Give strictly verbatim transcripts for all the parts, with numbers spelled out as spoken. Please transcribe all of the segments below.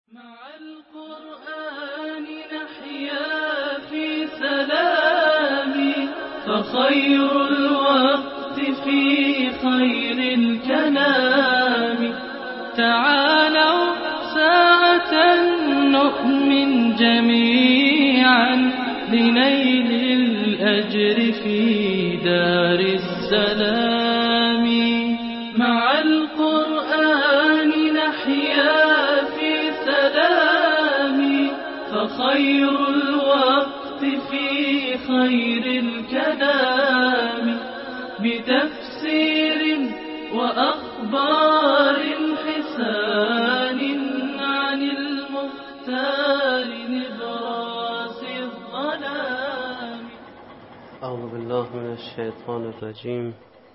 مع القرآن نحيا في سلام، فخير الوقت في خير الكلام. تعالوا ساعة نؤمن جميعا لنيل الأجر في دار السلام. مع القرآن نحيا في سلام، فخير الوقت في خير الكلام. بتفسير وأخبار حسان عن المختار نبراس الظلام. أعوذ بالله من الشيطان الرجيم.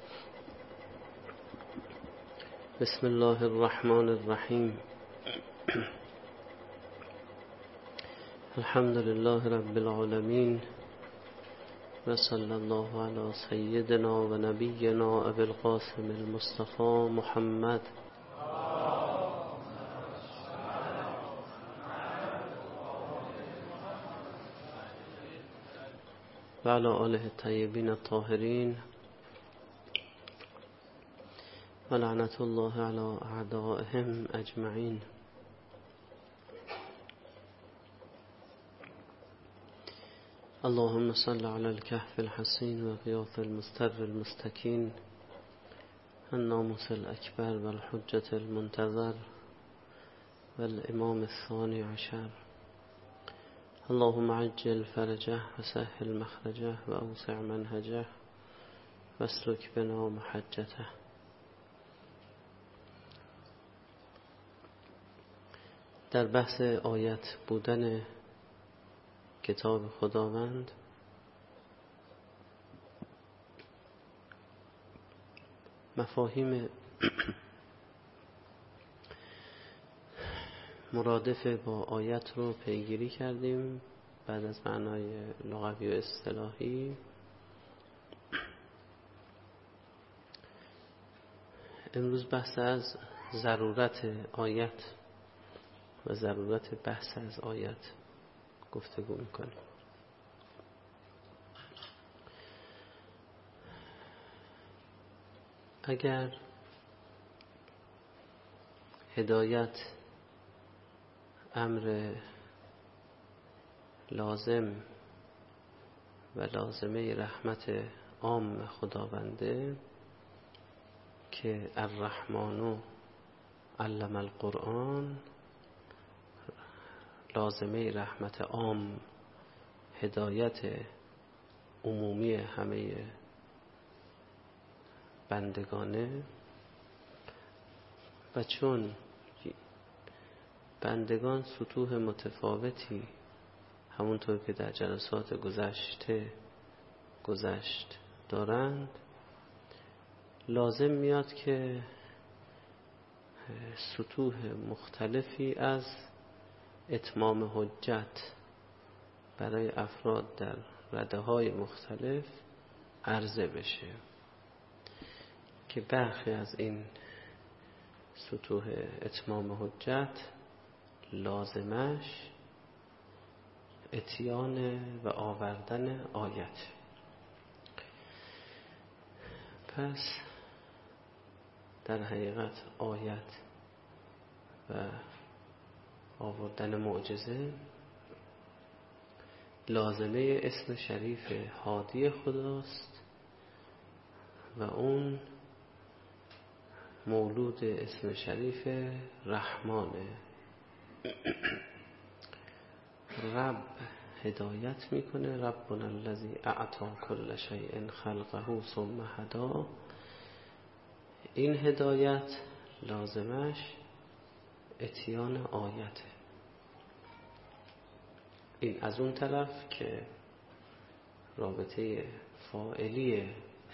بسم الله الرحمن الرحيم. الحمد لله رب العالمين، وصلى الله على سيدنا ونبينا أبي القاسم المصطفى محمد وعلى آله الطيبين الطاهرين، ولعنة الله على أعدائهم أجمعين. اللهم صل على الكهف الحصين وغياث المستر المستكين، الناموس الأكبر والحجة المنتظر والإمام الثاني عشر. اللهم عجل فرجه وسهل مخرجه وأوسع منهجه واسلك بنا محجته. در بحث آیت بودن کتاب خداوند مفاهیم مرادف با آیت رو پیگیری کردیم بعد از معنای لغوی و اصطلاحی. امروز بحث از ضرورت آیت و ضرورت بحث از آیت گفتگو میکنیم. اگر هدایت امر لازم و لازمه رحمت عام خداونده که الرحمن علم القرآن، لازمه رحمت عام هدایت عمومی همه بندگانه، و چون بندگان سطوح متفاوتی همونطور که در جلسات گذشته گذشت دارند، لازم میاد که سطوح مختلفی از اتمام حجت برای افراد در رده‌های مختلف عرضه بشه که برخی از این سطوح اتمام حجت لازمش اتیان و آوردن آیت. پس در حقیقت آیت و آوردن معجزه لازمه اسم شریف هادی خداست و اون مولود اسم شریف رحمانه. رب هدایت میکنه، ربنا الذی اعطی کل شیء خلقه ثم هدی. این هدایت لازمش اتیان آیته. این از اون طرف که رابطه فاعلی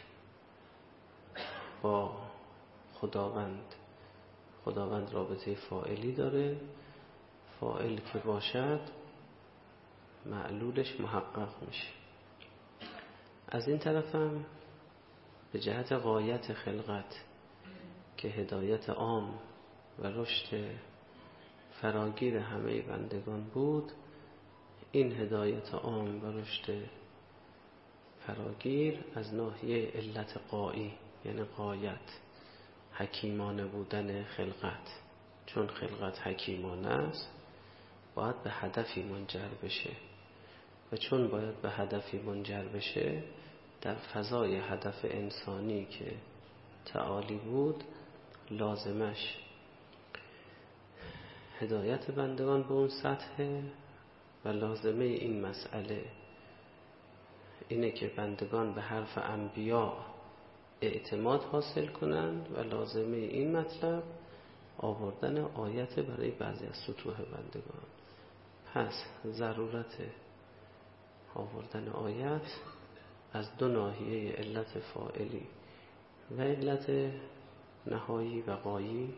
با خداوند خداوند رابطه فاعلی داره، فاعل که باشد معلولش محقق میشه. از این طرف هم به جهت غایت خلقت که هدایت عام و رشد فراگیر همه بندگان بود، این هدایت عام و رشد فراگیر از ناحیه علت غایی، یعنی غایت، حکیمانه بودن خلقت. چون خلقت حکیمانه است باید به هدفی منجر بشه و چون باید به هدفی منجر بشه در فضای هدف انسانی که تعالی بود، لازمش هدایت بندگان به اون سطح و لازمه این مسئله اینه که بندگان به حرف انبیا اعتماد حاصل کنند و لازمه این مطلب آوردن آیت برای بعضی از سطوح بندگان. پس ضرورت آوردن آیت از دو ناحیه علت فاعلی و علت نهایی و غایی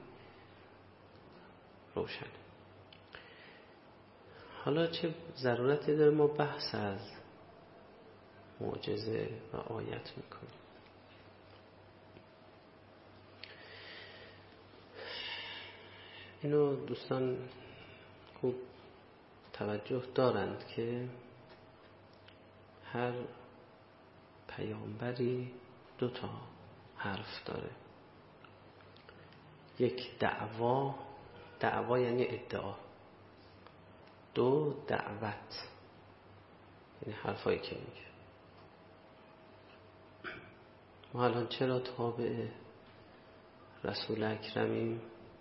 روشن. حالا چه ضرورتی داره ما بحث از معجزه و آیت میکنیم؟ اینو دوستان خوب توجه دارند که هر پیامبری دو تا حرف داره. یک دعوا، دعوا یعنی ادعا. دو دعوت، یعنی حرفایی که میگه. ما الان چرا تابع رسول اکرمیم؟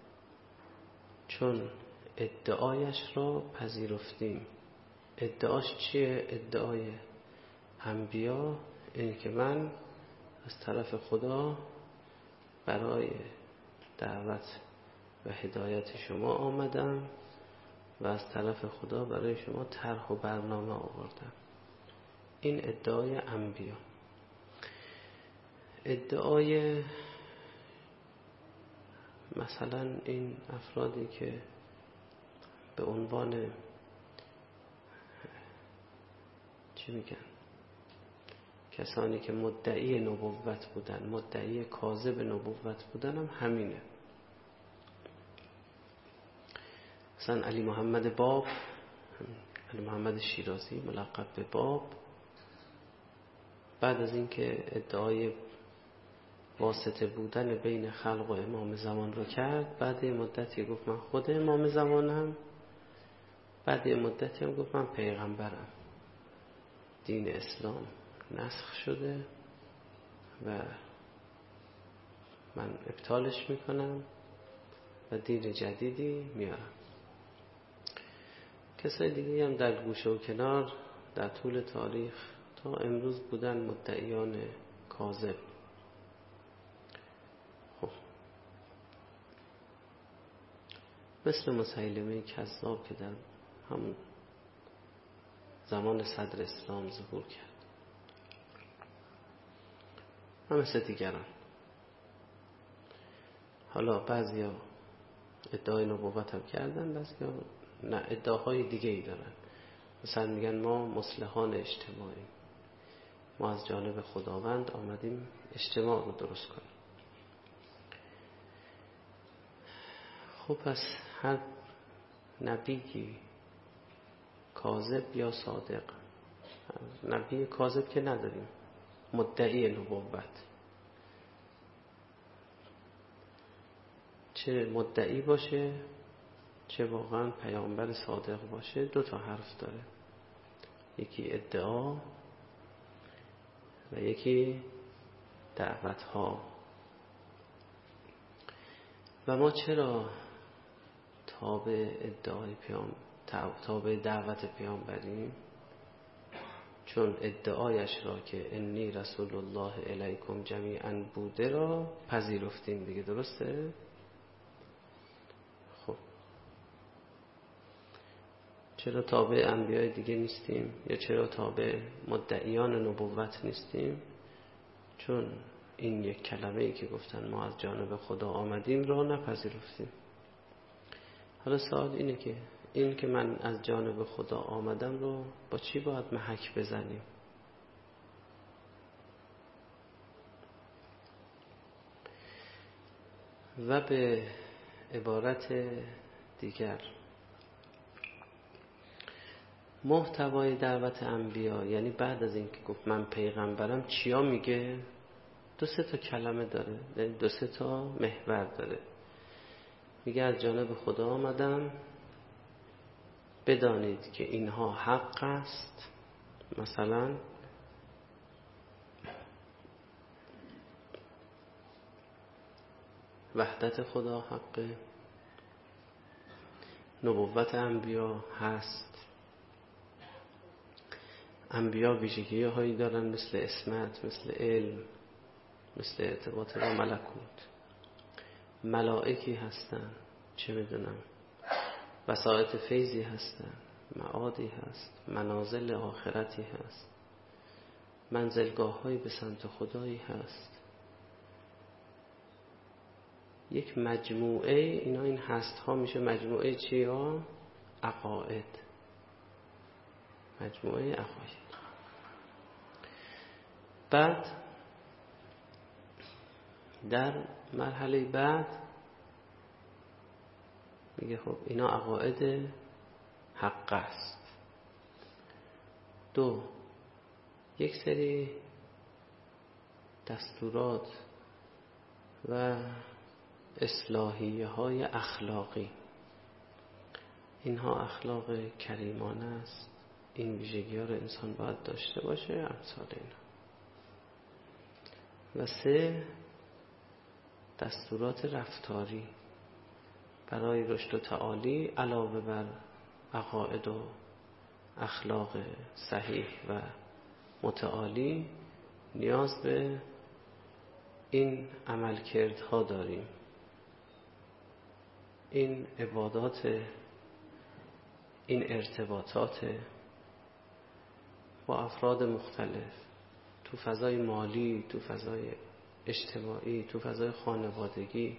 چون ادعایش را پذیرفتیم. ادعاش چیه؟ ادعای انبیا اینه که من از طرف خدا برای دعوت و هدایت شما آمدم و از طرف خدا برای شما طرح و برنامه آوردم. این ادعای انبیا. ادعای مثلا این افرادی که به عنوان چی میگن، کسانی که مدعی نبوت بودن، مدعی کاذب نبوت بودن، هم همینه. مثلا علی محمد باب، علی محمد شیرازی ملقب به باب، بعد از اینکه ادعای واسطه بودن بین خلق و امام زمان رو کرد، بعد یه مدتی گفت من خود امام زمانم، بعد یه مدتی هم گفت من پیغمبرم، دین اسلام نسخ شده و من ابطالش میکنم و دین جدیدی میارم. کسای دیگه هم در گوشه و کنار در طول تاریخ تا امروز بودن مدعیان کاذب. خب مثل مسیلمه کذاب که در همون زمان صدر اسلام ظهور کرد، هم مثل دیگران. حالا بعضی ها ادعای نبوت هم کردن، بعضی ها نه، ادعاهای دیگه ای دارن. مثلا میگن ما مصلحان اجتماعی، ما از جانب خداوند آمدیم اجتماع رو درست کنیم. خب پس هر نبیی کاذب یا صادق، نبی کاذب که نداریم، مدعی نبوت، چه مدعی باشه چه واقعا پیامبر صادق باشه، دو تا حرف داره. یکی ادعا و یکی دعوت ها. و ما چرا تابع ادعای پیام تابع دعوت پیامبریم؟ چون ادعایش را که انی رسول الله الیکم جمیعا بوده را پذیرفتیم دیگه، درسته؟ خب چرا تابع انبیاء دیگه نیستیم یا چرا تابع مدعیان نبوت نیستیم؟ چون این یک کلمه‌ای که گفتن ما از جانب خدا آمدیم را نپذیرفتیم. حالا سوال اینه که این که من از جانب خدا آمدم رو با چی باید محک بزنیم؟ و به عبارت دیگر محتوای دعوت انبیا، یعنی بعد از اینکه گفت من پیغمبرم چیا میگه؟ دو سه تا کلمه داره، یعنی دو سه تا محور داره. میگه از جانب خدا آمدم، بدانید که اینها حق است. مثلا وحدت خدا حقه، نبوت انبیا هست، انبیا ویژگی هایی دارن مثل عصمت، مثل علم، مثل ارتباط با ملکوت، ملائکی هستن، چه میدونم وسائط فیضی هستن، معادی هست، منازل آخرتی هست، منزلگاه های به سمت خدایی هست. یک مجموعه اینا، این هست ها میشه مجموعه چی ها؟ عقاید، مجموعه عقاید. بعد در مرحله بعد میگه خب اینا عقاید حق است. دو، یک سری دستورات و اصلاحیه های اخلاقی، اینها اخلاق کریمانه است، این ویژگی ها رو انسان باید داشته باشه، امثال اینا. و سه، دستورات رفتاری برای رشد و تعالی علاوه بر عقاید و اخلاق صحیح و متعالی نیاز به این عملکردها داریم. این عبادات، این ارتباطات با افراد مختلف تو فضای مالی، تو فضای اجتماعی، تو فضای خانوادگی،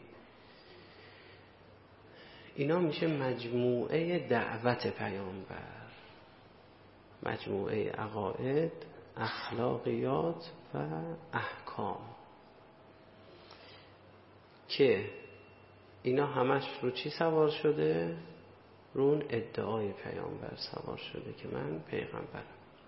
اینا میشه مجموعه دعوت پیامبر، مجموعه عقاید، اخلاقیات و احکام که اینا همش رو چی سوار شده؟ رو اون ادعای پیامبر سوار شده که من پیغمبرم.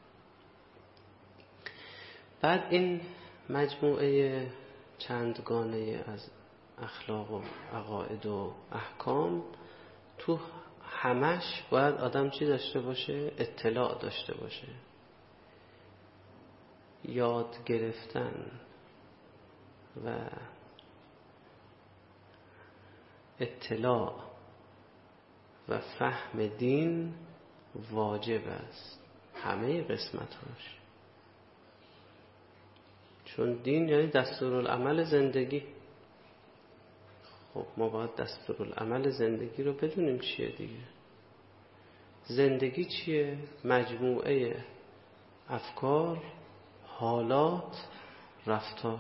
بعد این مجموعه چندگانه از اخلاق و عقاید و احکام تو همش باید آدم چی داشته باشه؟ اطلاع داشته باشه. یاد گرفتن و اطلاع و فهم دین واجب است، همه قسمتاش. چون دین یعنی دستورالعمل زندگی. خب ما باید دستورالعمل زندگی رو بدونیم چیه دیگه. زندگی چیه؟ مجموعه افکار، حالات، رفتار.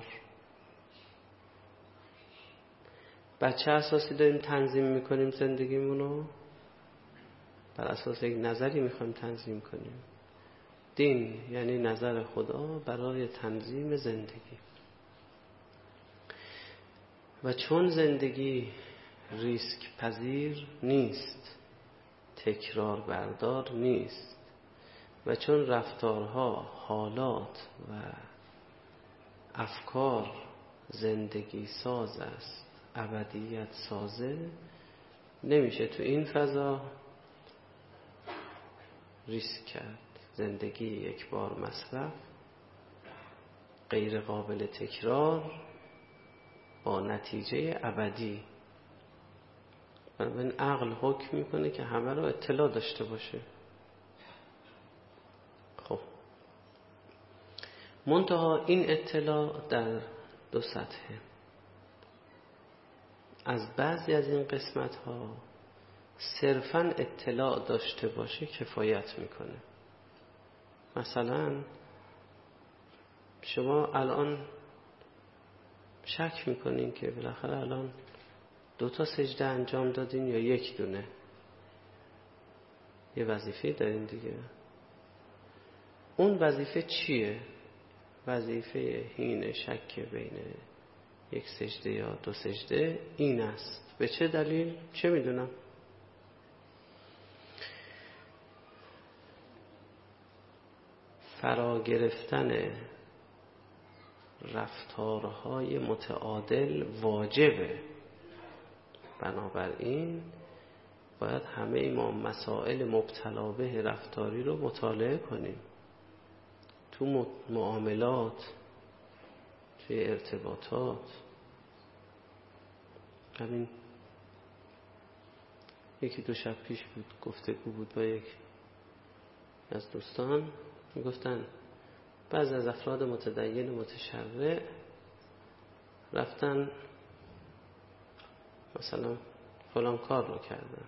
بر چه اساسی داریم تنظیم میکنیم زندگیمونو؟ بر اساس یک نظری میخوایم تنظیم کنیم. دین یعنی نظر خدا برای تنظیم زندگی. و چون زندگی ریسک پذیر نیست، تکرار بردار نیست، و چون رفتارها، حالات و افکار زندگی ساز است، ابدیت سازه، نمیشه تو این فضا ریسک کرد. زندگی یک بار مصرف، غیر قابل تکرار، با نتیجه ابدی. بنابراین عقل حکم میکنه که همه رو اطلاع داشته باشه. خب منتها این اطلاع در دو سطحه. از بعضی از این قسمت ها صرفاً اطلاع داشته باشه کفایت میکنه. مثلا شما الان شک میکنین که بالاخره الان دو تا سجده انجام دادین یا یک دونه؟ یه وظیفه دارین دیگه. اون وظیفه چیه؟ وظیفه حین شک بین یک سجده یا دو سجده این است. به چه دلیل؟ چه میدونم؟ فرا گرفتن رفتارهای متعادل واجبه. بنابراین باید همه ما مسائل مبتلا به رفتاری رو مطالعه کنیم، تو معاملات، توی ارتباطات. همین یکی دو شب پیش بود گفتگو بود با یک از دوستان، میگفتن بعضی از افراد متدین متشرع رفتن مثلا فلان کار رو کردن.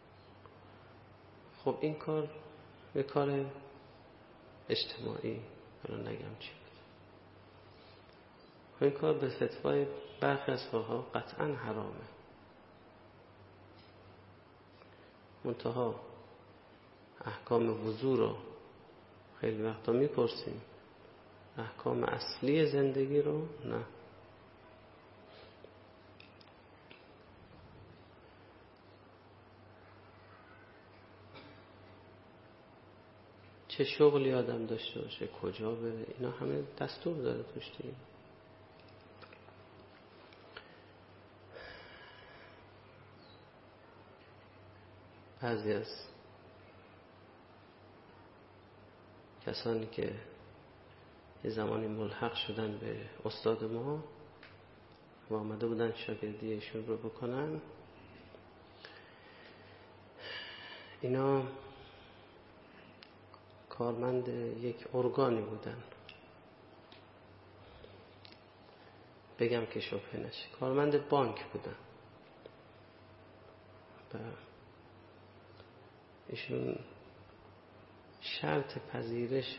خب این کار یه کار اجتماعی، حالا نگم چی بود، این کار به فتوای برخی از فقها قطعا حرامه. منتها احکام وضو رو خیلی وقتا میپرسیم، احکام اصلی زندگی رو نه. چه شغلی آدم داشته باشه، کجا بره، اینا همه دستور داره توش دیگه. بعضی از کسانی که یه زمانی ملحق شدن به استاد ما و آمده بودن شاگردی ایشون رو بکنن، اینا کارمند یک ارگانی بودن، بگم که شبهه نشه، کارمند بانک بودن. و ایشون شرط پذیرش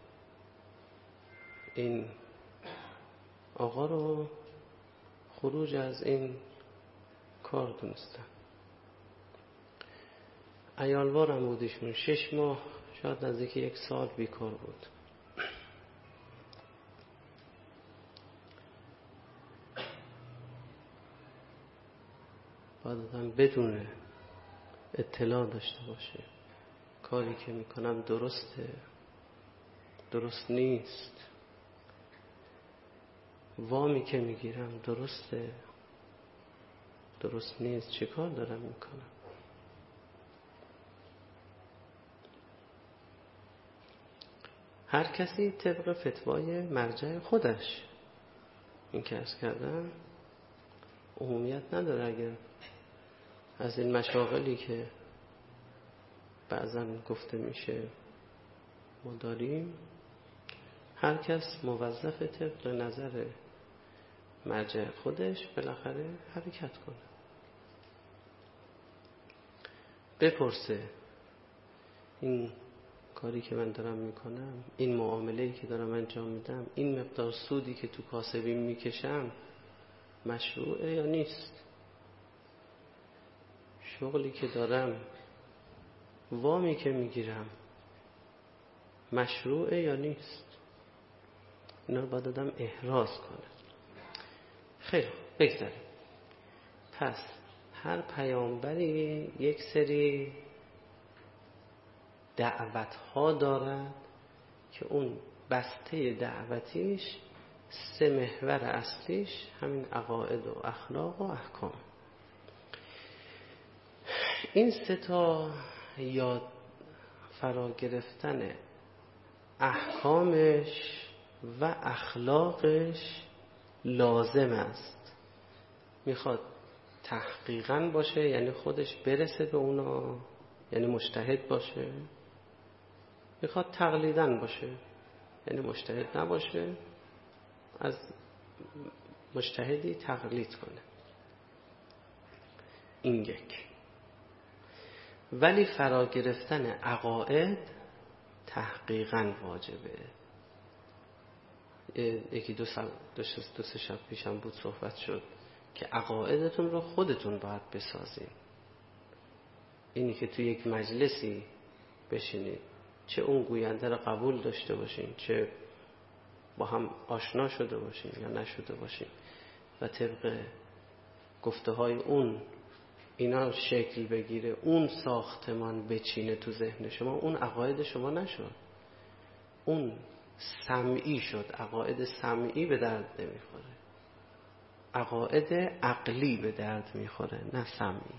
این آقا رو خروج از این کار دونستن. عیالوار هم بود ایشون، شش ماه شاید نزدیک یک سال بیکار بود. باید آدم بدونه، اطلاع داشته باشه کاری که میکنم درسته، درست نیست، وامی که میگیرم درسته، درست نیست، چه کار دارم میکنم. هر کسی طبق فتوای مرجع خودش، این که عرض کردم عمومیت نداره. اگر از این مشاغلی که بعضا گفته میشه ما داریم، هر کس موظف طبق نظر مرجع خودش بالاخره حرکت کنه، بپرسه این کاری که من دارم میکنم، این معامله‌ای که دارم انجام میدم، این مقدار سودی که تو کاسبیم میکشم مشروعه یا نیست، شغلی که دارم، وامی که میگیرم مشروعه یا نیست. اینا رو باید آدم احراز کنه. خیلی بگذاریم. پس هر پیامبری یک سری دعوت ها دارد که اون بسته دعوتیش سه محور اصلیش همین عقاید و اخلاق و احکام. این سه تا یاد فرا گرفتن احکامش و اخلاقش لازم است. میخواد تحقیقاً باشه، یعنی خودش برسه به اونا، یعنی مجتهد باشه. میخواد تقلیداً باشه، یعنی مجتهد نباشه، از مجتهدی تقلید کنه. این یک. ولی فرا گرفتن عقاید تحقیقاً واجبه. یکی دو سال دو, دو سه شب پیشم بود صحبت شد که عقایدتون رو خودتون باید بسازین. اینی که تو یک مجلسی بشینید، چه اون گوینده رو قبول داشته باشین، چه با هم آشنا شده باشین یا نشده باشین و طبق گفته های اون اینا شکل بگیره، اون ساختمان بچینه تو ذهن شما، اون عقاید شما نشد. اون سمعی شد، عقاید سمعی به درد نمیخوره، عقاید عقلی به درد میخوره نه سمعی.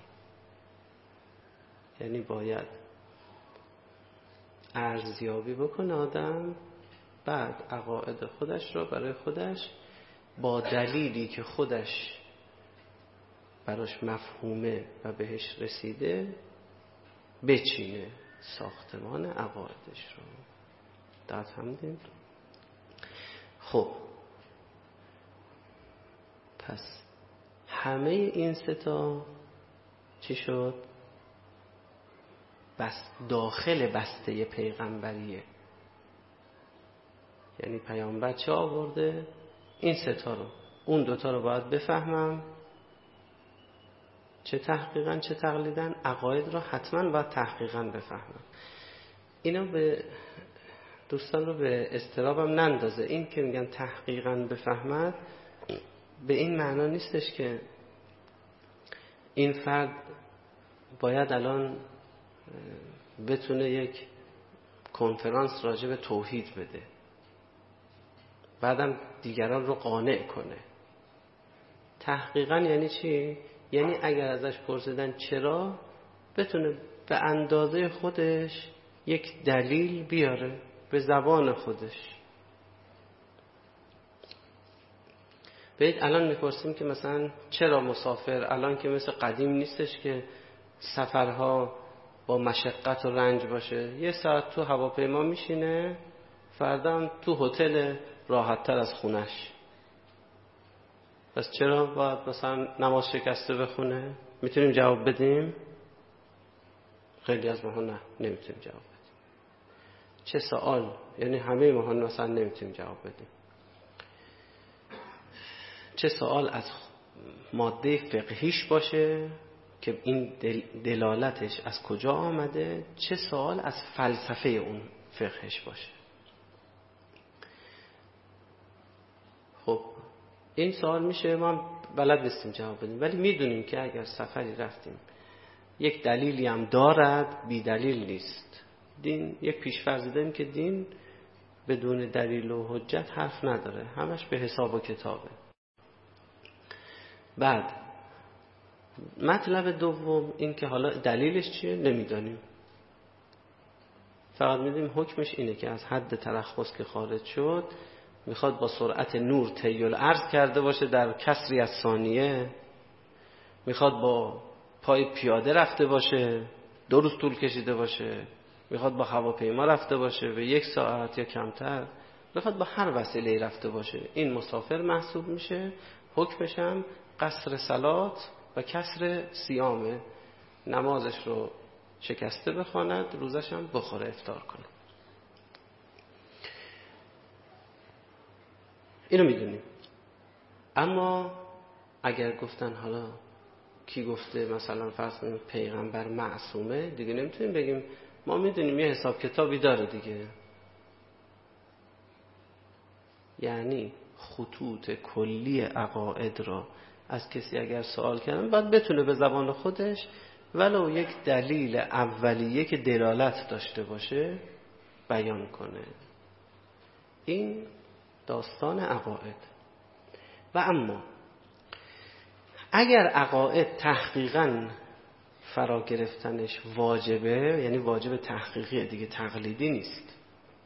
یعنی باید ارزیابی بکنه آدم، بعد عقاید خودش رو برای خودش با دلیلی که خودش براش مفهومه و بهش رسیده بچینه ساختمان عقایدش رو. دقت فهمیدین؟ خب پس همه این ستا چی شد؟ بس داخل بسته پیغمبریه. یعنی پیامبر چه آورده؟ این ستا رو. اون دوتا رو باید بفهمم، چه تحقیقاً چه تقلیداً. عقاید رو حتماً باید تحقیقاً بفهمم. اینا به دوستان رو به اضطرابم نندازه. این که میگن تحقیقاً بفهمد به این معنا نیستش که این فرد باید الان بتونه یک کنفرانس راجع به توحید بده بعدم دیگران رو قانع کنه. تحقیقاً یعنی چی؟ یعنی اگر ازش پرسیدن چرا، بتونه به اندازه خودش یک دلیل بیاره به زبان خودش. ببینید الان میپرسیم که مثلا چرا مسافر الان که مثل قدیم نیستش که سفرها با مشقت و رنج باشه، یه ساعت تو هواپیما میشینه، فردا هم تو هتل راحت‌تر از خونش. پس چرا باید مثلا نماز شکسته بخونه؟ میتونیم جواب بدیم؟ خیلی از ماها نه نمیتونیم جواب بدیم. چه سوال؟ یعنی همه ماها مثلا نمیتونیم جواب بدیم. چه سوال از ماده فقهیش باشه که این دل دلالتش از کجا آمده، چه سوال از فلسفه اون فقهش باشه. خب این سوال میشه ما بلد نیستیم جواب بدیم، ولی میدونیم که اگر سفری رفتیم یک دلیلی هم دارد، بی دلیل نیست. دین یک پیش‌فرض داریم که دین بدون دلیل و حجت حرف نداره، همش به حساب و کتابه. بعد مطلب دوم این که حالا دلیلش چیه نمیدانیم، فقط میدونیم حکمش اینه که از حد ترخص که خارج شد میخواد با سرعت نور طی الارض کرده باشه در کسری از ثانیه، میخواد با پای پیاده رفته باشه دو روز طول کشیده باشه، میخواد با هواپیما رفته باشه به یک ساعت یا کمتر، میخواد با هر وسیله رفته باشه، این مسافر محسوب میشه. حکمش هم قصر صلات و کسر صیامه، نمازش رو شکسته بخواند، روزش هم بخوره افطار کنه. اینو میدونیم. اما اگر گفتن حالا کی گفته مثلا فرض کنیم پیغمبر معصومه، دیگه نمیتونیم بگیم ما میدونیم یه حساب کتابی داره دیگه. یعنی خطوط کلی عقاید را از کسی اگر سوال کردن باید بتونه به زبان خودش ولو یک دلیل اولیه که دلالت داشته باشه بیان کنه. این داستان عقاید. و اما اگر عقاید تحقیقاً فرا گرفتنش واجبه، یعنی واجب تحقیقی دیگه، تقلیدی نیست،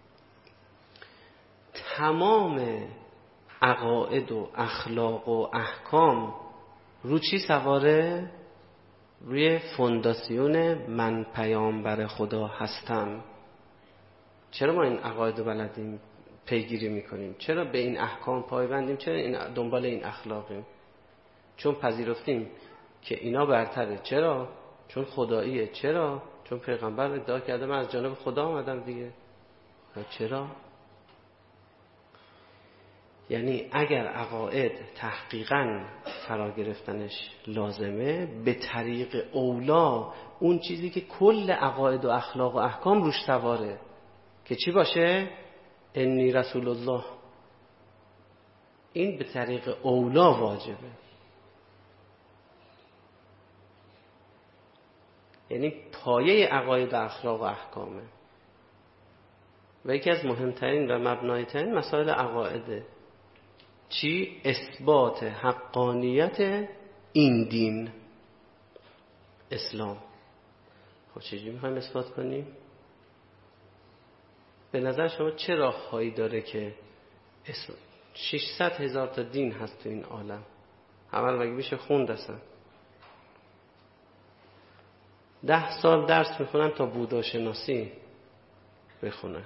تمام عقاید و اخلاق و احکام رو چی سواره؟ روی فونداسیون من پیامبر خدا هستم. چرا ما این عقاید رو بلدیم پیگیری میکنیم؟ چرا به این احکام پایبندیم؟ چرا این دنبال این اخلاقیم؟ چون پذیرفتیم که اینا برتره. چرا؟ چون خداییه. چرا؟ چون پیغمبر ادعا کرده من از جانب خدا آمدم دیگه. چرا؟ یعنی اگر عقاید تحقیقاً فرا گرفتنش لازمه، به طریق اولا اون چیزی که کل عقاید و اخلاق و احکام روش سواره که چی باشه؟ انی رسول الله. این به طریق اولا واجبه. یعنی پایه عقاید و اخلاق و احکامه. و یکی از مهمترین و مبنایترین مسائل عقایده. چی؟ اثبات حقانیت این دین اسلام. خب چجوری میخوایم اثبات کنیم؟ به نظر شما چه راههایی داره که ششصد هزار تا دین هست تو این عالم، همه رو مگه میشه خوند اصلا؟ ده سال درس میخونن تا بودا شناسی بخونن.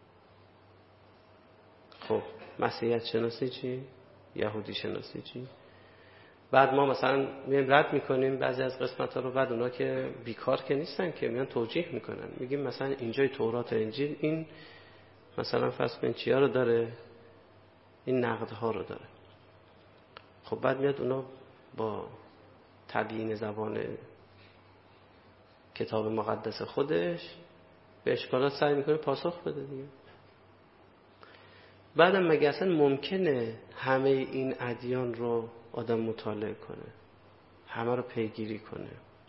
خب مسیحیت شناسی چی؟ یهودی شناسی چی؟ بعد ما مثلا میایم رد میکنیم بعضی از قسمت ها رو، بعد اونا که بیکار که نیستن که میان توجیه میکنن، میگیم مثلا اینجای تورات و انجیل این مثلا فرض کن چیا رو داره، این نقدها رو داره. خب بعد میاد اونا با تبیین زبان کتاب مقدس خودش به اشکالات سعی میکنه پاسخ بده دیگه. بعدم مگه اصلا ممکنه همه این ادیان رو آدم مطالعه کنه، همه رو پیگیری کنه؟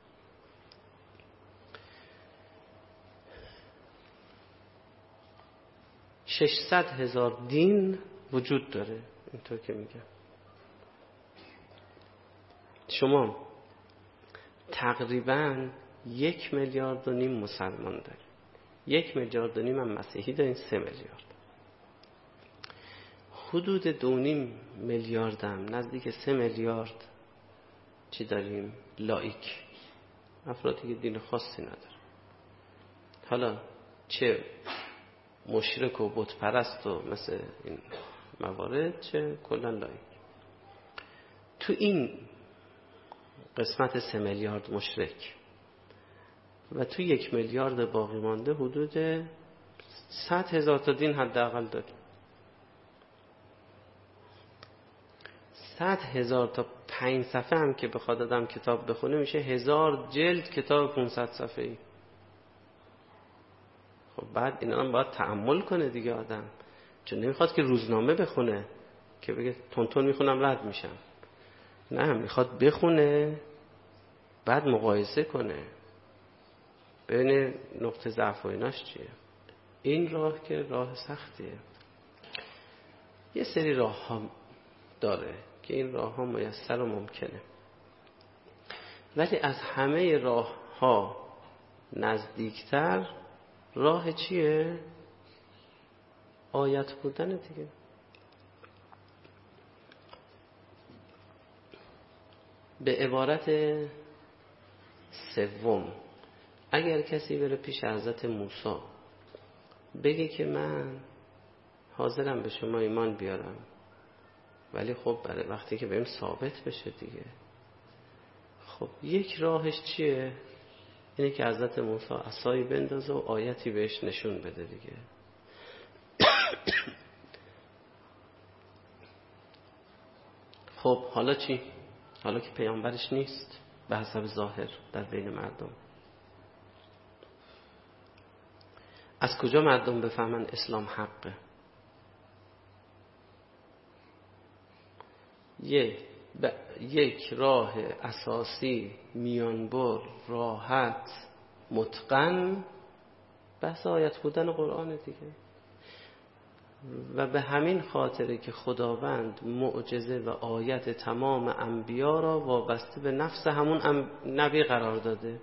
ششصد هزار دین وجود داره اینطور که میگم. شما تقریبا یک میلیارد و نیم مسلمان دارید، یک میلیارد و نیم هم مسیحی دارین، سه میلیارد. حدود دو نیم میلیارد هم نزدیک سه میلیارد چی داریم؟ لایک، افرادی که دین خاصی نداره. حالا چه مشرک و بت پرست و مثل این موارد، چه کلا لایک. تو این قسمت سه میلیارد مشرک و تو یک میلیارد باقی مانده حدود صد هزار تا دین حداقل داریم. صد هزار تا پنج صفحه هم که بخواد آدم کتاب بخونه میشه هزار جلد کتاب پانصد صفحه‌ای. خب بعد اینا هم باید تأمل کنه دیگه آدم، چون نمیخواد که روزنامه بخونه که بگه تون تون میخونم رد میشم. نه، میخواد بخونه بعد مقایسه کنه ببینه نقطه ضعف و ایناش چیه. این راه که راه سختیه. یه سری راه ها داره که این راه ها میسر و ممکنه، ولی از همه راه ها نزدیکتر راه چیه؟ آیت بودن دیگه. به عبارت سوم، اگر کسی بره پیش حضرت موسی بگه که من حاضرم به شما ایمان بیارم، ولی خب برای وقتی که بهم ثابت بشه دیگه. خب یک راهش چیه؟ اینه که حضرت موسی عصایی بندازه و آیتی بهش نشون بده دیگه. خب حالا چی؟ حالا که پیامبرش نیست به حسب ظاهر در بین مردم، از کجا مردم بفهمن اسلام حقه؟ یک یک راه اساسی میانبر راحت متقن بحث آیت بودن قرآن دیگه. و به همین خاطره که خداوند معجزه و آیت تمام انبیا را وابسته به نفس همون نبی قرار داده.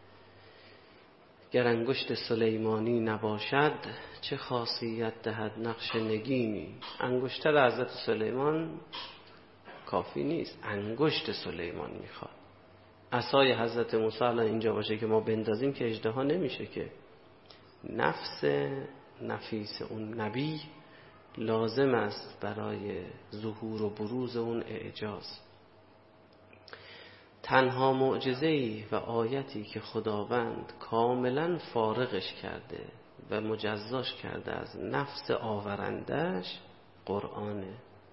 گر انگشت سلیمانی نباشد چه خاصیت دهد نقش نگینی. انگشتر حضرت سلیمان کافی نیست، انگشت سلیمان میخواد. عصای حضرت موسی الان اینجا باشه که ما بندازیم که اژدها نمیشه که. نفس نفیس اون نبی لازم است برای ظهور و بروز اون اعجاز. تنها معجزه‌ای و آیتی که خداوند کاملا فارغش کرده و مجزاش کرده از نفس آورندش قرآنه.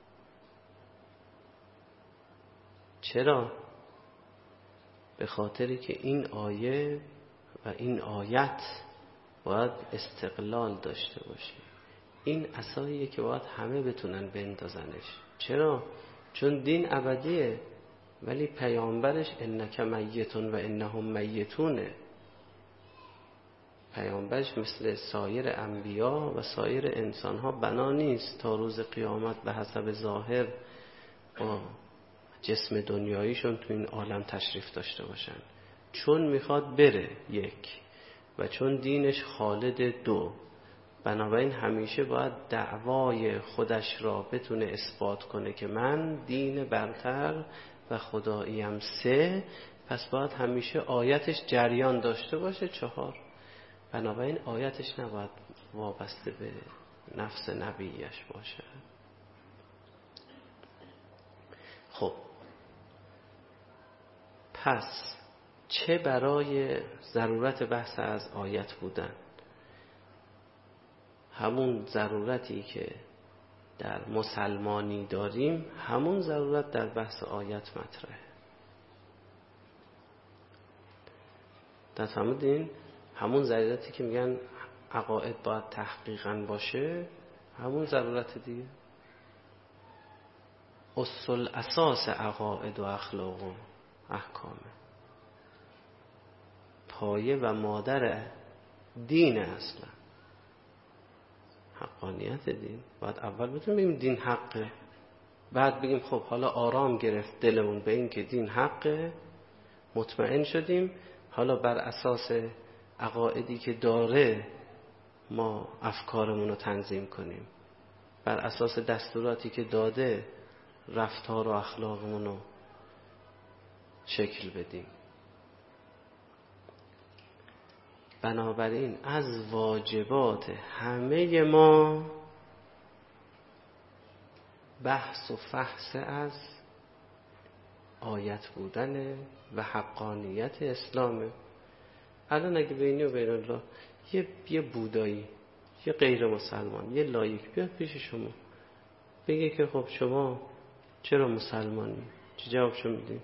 چرا؟ به خاطری که این آیه و این آیت باید استقلال داشته باشه. این عصاییه که باید همه بتونن بندازنش. چرا؟ چون دین ابدیه، ولی پیامبرش انک میتون و انهم میتونه. پیامبرش مثل سایر انبیا و سایر انسانها بنا نیست تا روز قیامت به حسب ظاهر با جسم دنیاییشون تو این عالم تشریف داشته باشن، چون میخواد بره یک، و چون دینش خالد دو. بنابراین همیشه باید دعوای خودش را بتونه اثبات کنه که من دین برتر و خداییم سه، پس باید همیشه آیتش جریان داشته باشه چهار. بنابراین آیتش نباید وابسته به نفس نبیش باشه. خب پس چه برای ضرورت بحث از آیت بودن؟ همون ضرورتی که در مسلمانی داریم، همون ضرورت در بحث آیت مطرحه. در فهمیدین؟ همون ضرورتی که میگن عقاید باید تحقیقاً باشه، همون ضرورت دیگه. اصل اساس عقاید و اخلاق و احکامه، پایه و مادر دین اصلا، حقانیت دین. باید اول بتونیم بگیم دین حقه، بعد بگیم خب حالا آرام گرفت دلمون به این که دین حقه، مطمئن شدیم، حالا بر اساس عقایدی که داره ما افکارمون رو تنظیم کنیم، بر اساس دستوراتی که داده رفتار و اخلاقمون رو شکل بدیم. بنابراین از واجبات همه ما بحث و فحص از آیت بودن و حقانیت اسلامه. الان اگه بینی و بین الله یه, یه بودایی، یه غیر مسلمان، یه لایک بیاد پیش شما بگه که خب شما چرا مسلمانی؟ چه جوابشو میدین؟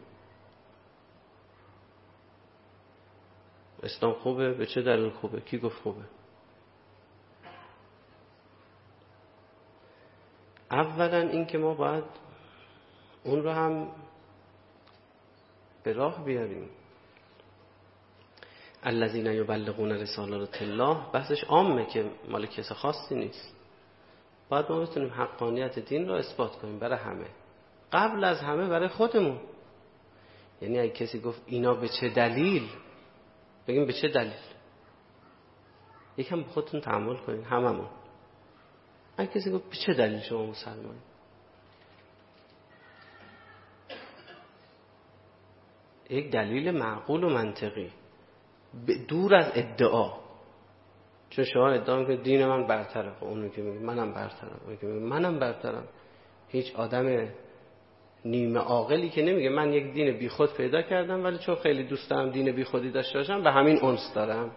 اسلام خوبه؟ به چه دلیل خوبه؟ کی گفت خوبه؟ اولا این که ما باید اون رو هم به راه بیاریم. الذین یبلغون رسالات الله بحثش عامه که مال کس خاصی نیست. باید ما بتونیم حقانیت دین رو اثبات کنیم برای همه، قبل از همه برای خودمون. یعنی اگه کسی گفت اینا به چه دلیل، بگیم به چه دلیل. یکم خودتون تأمل کنین هممون. اگه کسی گفت به چه دلیل شما مسلمان، یک دلیل معقول و منطقی، دور از ادعا. چون شما ادعا میکنید دین من برتره، خب اون که میگه منم برترم، اون که میگه منم برترم. هیچ آدم نیمه عاقلی که نمیگه من یک دین بیخود پیدا کردم ولی چون خیلی دوست دارم دین بیخودی داشته باشم به همین انس دارم.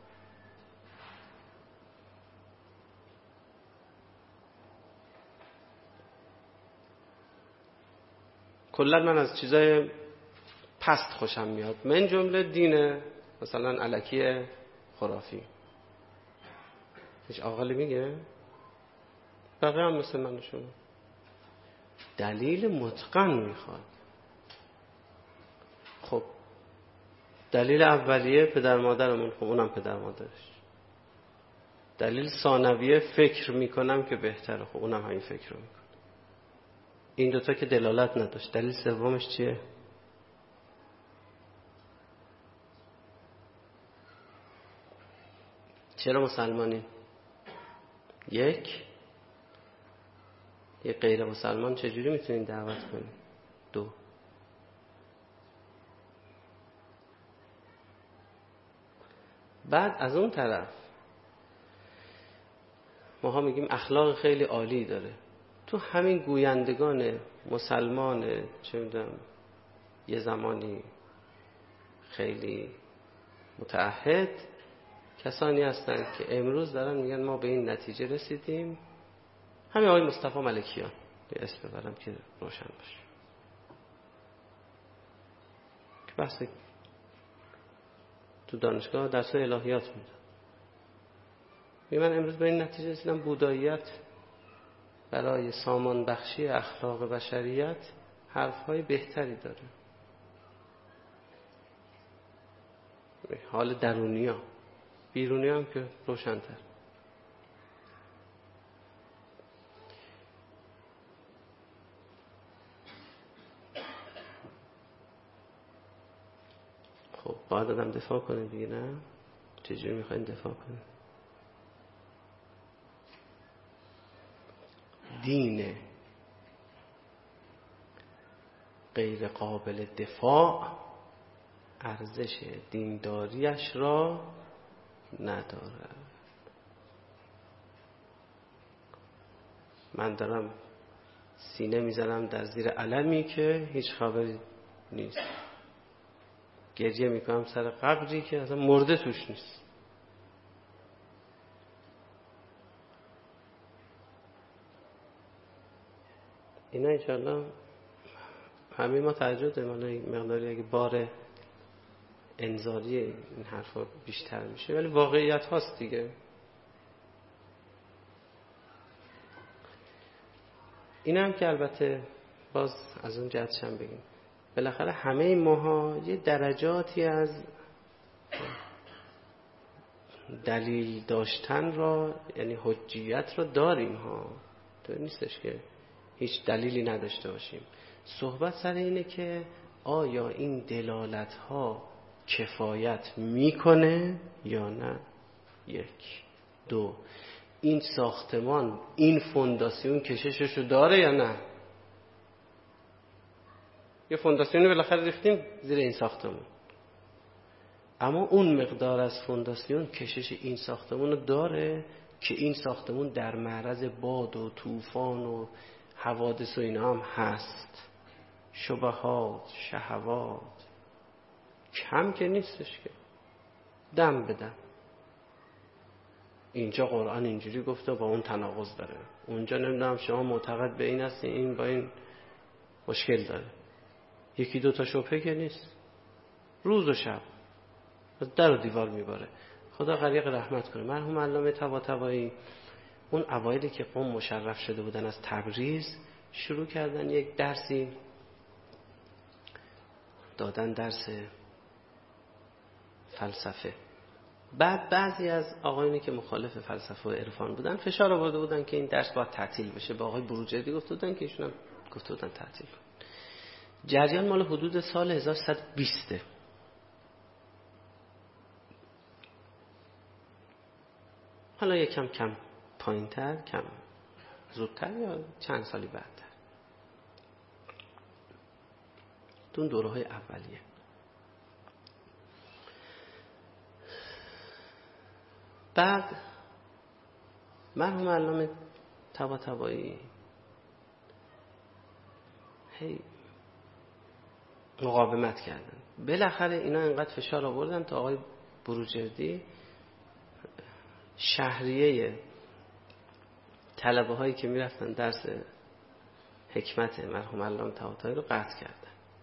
کلا من از چیزای پست خوشم میاد، من جمله دین مثلا الکی خرافی. هیچ عاقلی میگه؟ بقیه هم مثل من و شما دلیل متقن میخواد. خب دلیل اولیه پدر مادرمون، خب اونم پدر مادرش. دلیل ثانویه فکر میکنم که بهتره، خب اونم همین فکر رو میکنه. این دوتا که دلالت نداشت، دلیل سومش چیه؟ چرا مسلمانی؟ یک یه غیر مسلمان چجوری میتونین دعوت کنین؟ دو بعد از اون طرف ما ها میگیم اخلاق خیلی عالی داره. تو همین گویندگان مسلمان چه میدونم یه زمانی خیلی متعهد کسانی هستن که امروز دارن میگن ما به این نتیجه رسیدیم. همین آقای مصطفی ملکیان به اسم ببرم که روشن باشه، که بحث تو دانشگاه درس الهیات میدن. من امروز به این نتیجه رسیدم بوداییت برای سامان بخشی اخلاق بشریت حرفهای بهتری داره. حال درونیا بیرونی هم که روشن‌تر. خب باید آدم دفاع کنه دیگه، نه؟ چجوری میخواین دفاع کنه؟ دین غیر قابل دفاع ارزش دینداریش را ندارد. من دارم سینه میزنم در زیر علمی که هیچ خبری نیست، گریه میکنم سر قبری که اصلا مرده توش نیست. اینا انشاءالله همه ما توجه داریم. الان مقداری اگه بار انذاری این حرفا بیشتر میشه، ولی واقعیت هاست دیگه. این هم که البته باز از اون جهتش هم بگیم بالاخره همه ماها یه درجاتی از دلیل داشتن را، یعنی حجیت را داریم ها. تو نیستش که هیچ دلیلی نداشته باشیم. صحبت سر اینه که آیا این دلالت ها کفایت میکنه یا نه. یک. دو، این ساختمان، این فونداسیون کشششو داره یا نه. یه فونداسیونی بالاخره ریختیم زیر این ساختمان، اما اون مقدار از فونداسیون کشش این ساختمان رو داره که این ساختمان در معرض باد و طوفان و حوادث و اینا هم هست. شبهات، شهوات کم که نیستش که، دم بدم. اینجا قرآن اینجوری گفته با اون تناقض داره، اونجا نمیدونم شما معتقد به این هستی این با این مشکل داره. یکی دو تا شبهه که نیست، روز و شب در و دیوار میباره. خدا غریق رحمت کنه. مرحوم علامه طباطبایی اون اوایلی که قم مشرف شده بودن از تبریز، شروع کردن یک درسی دادن، درس فلسفه. بعد بعضی از آقایونی که مخالف فلسفه و عرفان بودن فشار آورده بودن که این درس باید تعطیل بشه. با آقای بروجردی گفته بودن که ایشون هم گفته بودن تعطیل. جریان مال حدود سال هزار و صد و بیست. حالا یکم کم پایین‌تر، کم زودتر یا چند سالی بعدتر، تو دوره های اولیه. بعد مرحوم علامه طباطبایی هی مقاومت کردن. بالاخره اینا اینقدر فشار آوردن تا آقای بروجردی شهریه طلبه هایی که میرفتن درس حکمت مرحوم علامه طباطبایی رو قطع کردن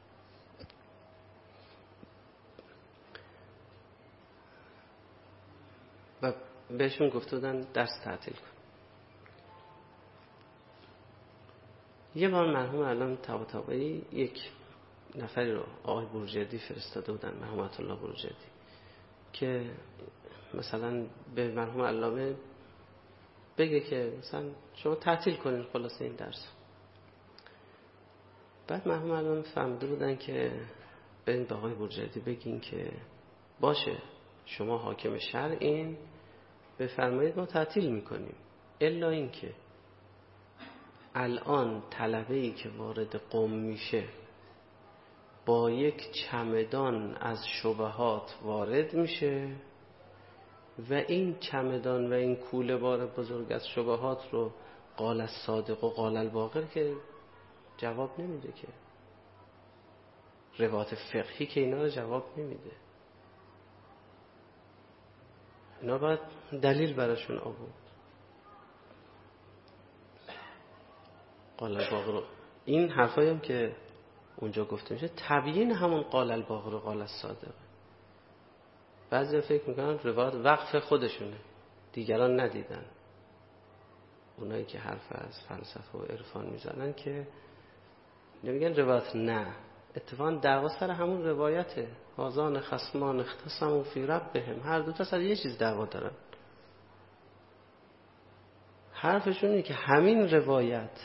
و بهشون گفته بودن درس تعطیل کن. یه بار مرحوم علامه طباطبایی یک نفری رو آقای بروجردی فرستاده بودن، مرحوم الله بروجردی، که مثلا به مرحوم علامه بگه که مثلا شما تعطیل کنین خلاصه این درس. بعد مرحوم علامه فهمیده بودن که برین به آقای بروجردی بگین که باشه شما حاکم شرعین، بفرمایید ما تعطیل میکنیم، الا این که الان طلبه‌ای که وارد قم میشه با یک چمدان از شبهات وارد میشه و این چمدان و این کوله بار بزرگ از شبهات رو قال الصادق و قال الباقر که جواب نمیده، که روایت فقهی که اینا رو جواب نمیده. اینا باید دلیل براشون آورد. قال الباقر، این حرفایی هم که اونجا گفته میشه تبیین همون قال الباقر و قال الصادق. بعضی فکر میکنن روایت وقف خودشونه، دیگران ندیدن. اونایی که حرف از فلسفه و عرفان میزنن که نمیگن روایت نه، اتفاقا دعوا سر همون روایته. هازان خصمان اختصموا فی ربهم، هر دو تا سر یه چیز دعوا دارن. حرفشون اینه که همین روایت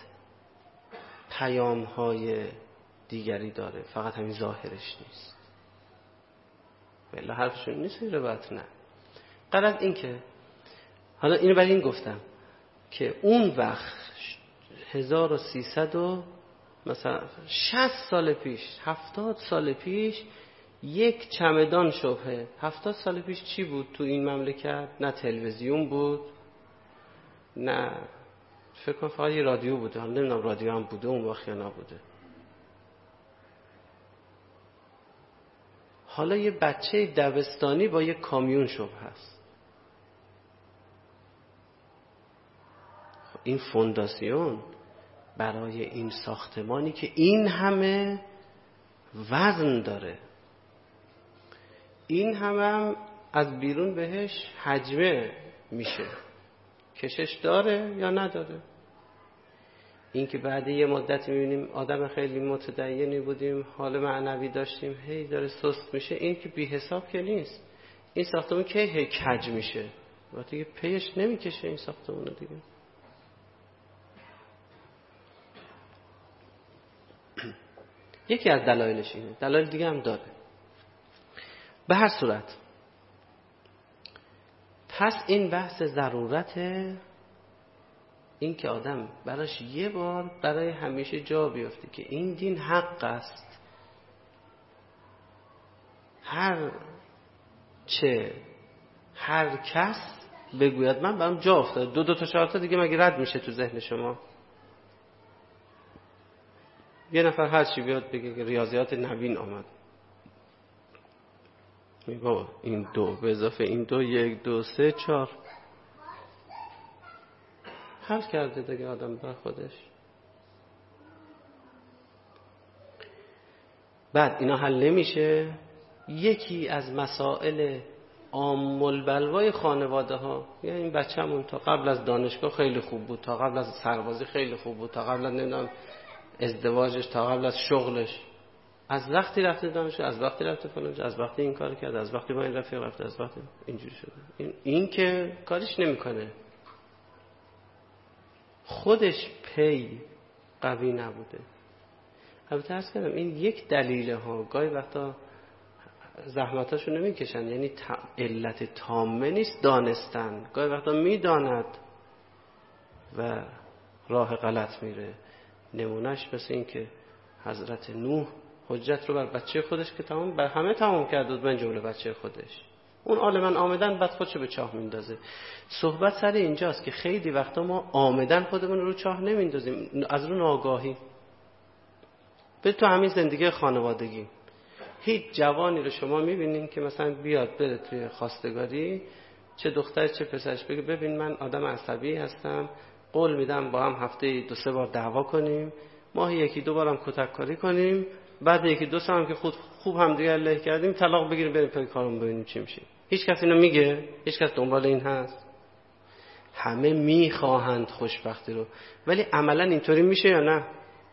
پیام‌های دیگری داره، فقط همین ظاهرش نیست. ولی حرفشون نیست این روایت نه. غرض این که حالا اینو برای این گفتم که اون وقت هزار و سیصد و مثلا شصت سال پیش، هفتاد سال پیش یک چمدان شبهه. هفتاد سال پیش چی بود تو این مملکت؟ نه تلویزیون بود، نه فکر کنم فقط یه رادیو بوده. هم نمیدونم رادیو هم بوده اون وقت یا نبوده. حالا یه بچه دبستانی با یه کامیون شبه هست. این فونداسیون برای این ساختمانی که این همه وزن داره، این همه هم از بیرون بهش حجمه میشه، کشش داره یا نداره. این که بعد یه مدت میبینیم آدم خیلی متدینی بودیم، حال معنوی داشتیم، هی داره سست میشه، این که بی حساب که نیست. این ساختمون که هی کج میشه وقتی که پیش نمیکشه این ساختمون دیگه. یکی از دلایلش اینه، دلایل دیگه هم داره. به هر صورت پس این بحث ضرورت این که آدم براش یه بار برای همیشه جا بیفته که این دین حق است. هر چه هر کس بگوید من برام جا افتاد، دو دو تا چهار تا دیگه مگه رد میشه تو ذهن شما؟ یه نفر هر چی بیاد بگه که ریاضیات نوین آمد، میگه بابا این دو به اضافه این دو یک دو سه چهار، حل کرده دیگه آدم بر خودش. بعد اینا حل نمیشه، یکی از مسائل عام البلوای خانواده ها، یعنی این بچه‌مون تا قبل از دانشگاه خیلی خوب بود، تا قبل از سربازی خیلی خوب بود، تا قبل از نمیدونم ازدواجش، تا قبل از شغلش، از وقتی رفته دانشگاه، از وقتی رفته فلان، از وقتی این کار کرد، از وقتی با این رفیق رفته، از وقتی اینجوری شده. این, این که کارش نمیکنه، خودش پی قوی نبوده. البته عرض کردم این یک دلیله ها، گاهی وقتا زحمتاشو نمیکشن، یعنی علت تامه نیست دانستن، گاهی وقتا میداند و راه غلط میره. نمونهش مثل این که حضرت نوح حجت رو بر بچه خودش که تمام بر همه تمام کرد و من جمله بچه خودش، اون عالمن آمدن بعد خودشو به چاه میندازه. صحبت سر اینجاست که خیلی وقتا ما آمدن خودمون رو چاه نمیندازیم، از رو ناگاهی. به تو همین زندگی خانوادگی هیچ جوانی رو شما میبینین که مثلا بیاد بره توی خواستگاری، چه دختر چه پسرش، بگه ببین من آدم عصبی هستم، قول میدم با هم هفته دو سه بار دعوا کنیم، ماهی یکی دو بارم کتک کاری کنیم، بعد یکی دو سال هم که خود خوب هم دیگه له کردیم طلاق بگیریم بریم پای کارمون ببینیم چی میشه. هیچ کس اینو میگه؟ هیچ کس دنبال این هست؟ همه میخواهند خوشبختی رو، ولی عملا اینطوری میشه یا نه؟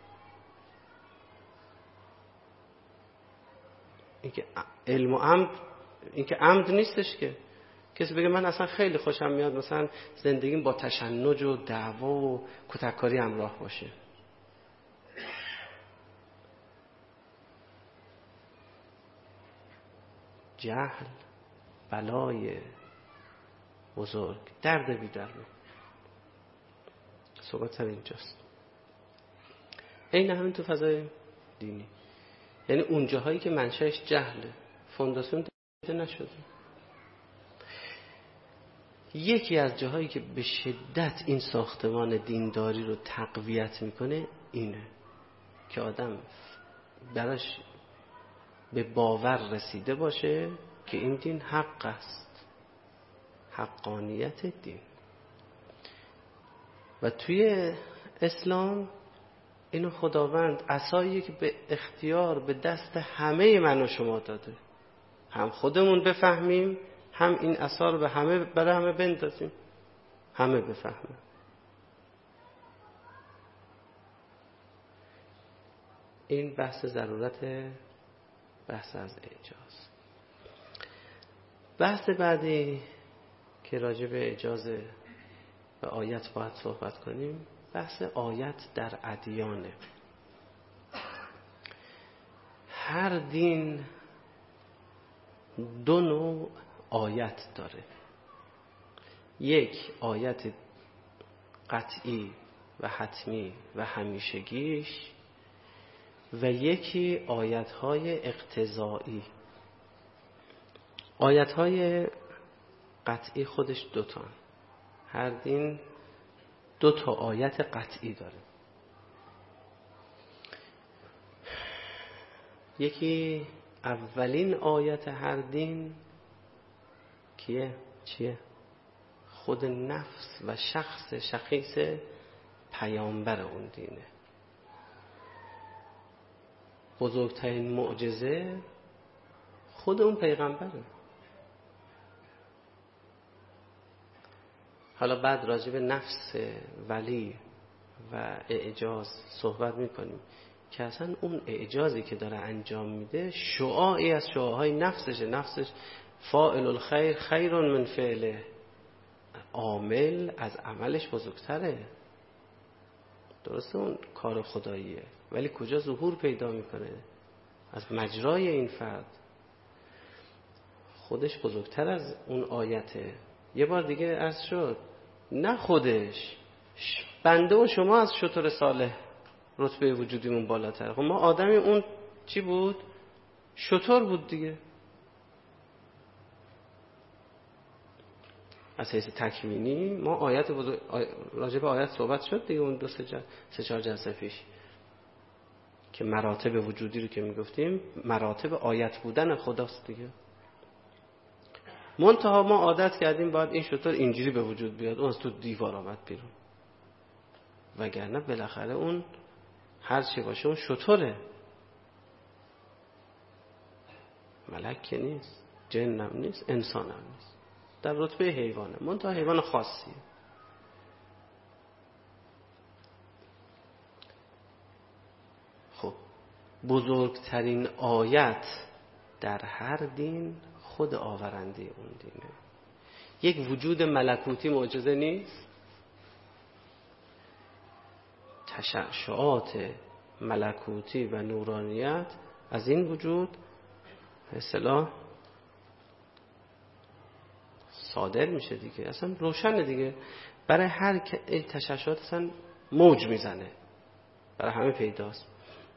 اینکه علم و عمد، اینکه عمد نیستش که کسی بگه من اصلا خیلی خوشم میاد مثلا زندگیم با تشنج و دعوا و کتککاری همراه باشه. جهل بلای بزرگ، درد بی‌درمان. صحبت سر اینجاست. این همین تو فضای دینی، یعنی اون جاهایی که منشأش جهله، فونداسیون دیده نشده. یکی از جاهایی که به شدت این ساختمان دینداری رو تقویت میکنه اینه که آدم براش به باور رسیده باشه که این دین حق است، حقانیت دین. و توی اسلام اینو خداوند عصاییه که به اختیار به دست همه من و شما داده، هم خودمون بفهمیم، هم این عصا رو به همه برای همه بندازیم، همه بفهمن. این بحث ضرورت بحث از اعجاز. بحث بعدی که راجع به اعجاز و آیت باید صحبت کنیم، بحث آیت در ادیانه. هر دین دو نوع آیت داره. یک آیت قطعی و حتمی و همیشگیش و یکی آیت‌های اقتضایی. آیت‌های قطعی خودش دوتا، هر دین دو تا آیت قطعی داره. یکی اولین آیت هر دین کیه؟ چیه؟ خود نفس و شخص شخیص پیامبر اون دینه. بزرگترین معجزه خود اون پیغمبره. حالا بعد راجع به نفس ولی و اعجاز صحبت میکنیم که اصلا اون اعجازی که داره انجام میده شعاعی از شعاعهای نفسشه. نفسش فاعل الخیر خیر من فعله، عامل از عملش بزرگتره. درسته اون کار خداییه، ولی کجا ظهور پیدا میکنه؟ از مجرای این فرد. خودش بزرگتر از اون آیته. یه بار دیگه عرض شد، نه خودش، بنده و شما از شتر صالح رتبه وجودیمون بالاتر. خب ما آدمی اون چی بود؟ شتر بود دیگه. از حیث تکوینی ما آیت بزرگ... آی... راجع به آیت صحبت شد دیگه اون دو سه, جل... سه چهار جلسه پیش که مراتب وجودی رو که میگفتیم مراتب آیت بودن خداست دیگه. منتها ما عادت کردیم باید این شتر اینجوری به وجود بیاد، اون از تو دیوار آمد بیرون، وگرنه بالاخره اون هر چی باشه اون شتره، ملک که نیست، جن هم نیست، انسان هم نیست، در رتبه حیوانه، منتها حیوان خاصیه. خب بزرگترین آیت در هر دین خود آورنده اون دینه. یک وجود ملکوتی معجزه نیست؟ تشعشعات ملکوتی و نورانیت از این وجود به اصطلاح صادر میشه دیگه، اصلا روشنه دیگه. برای هر تشعشعات اصلا موج میزنه، برای همه پیداست.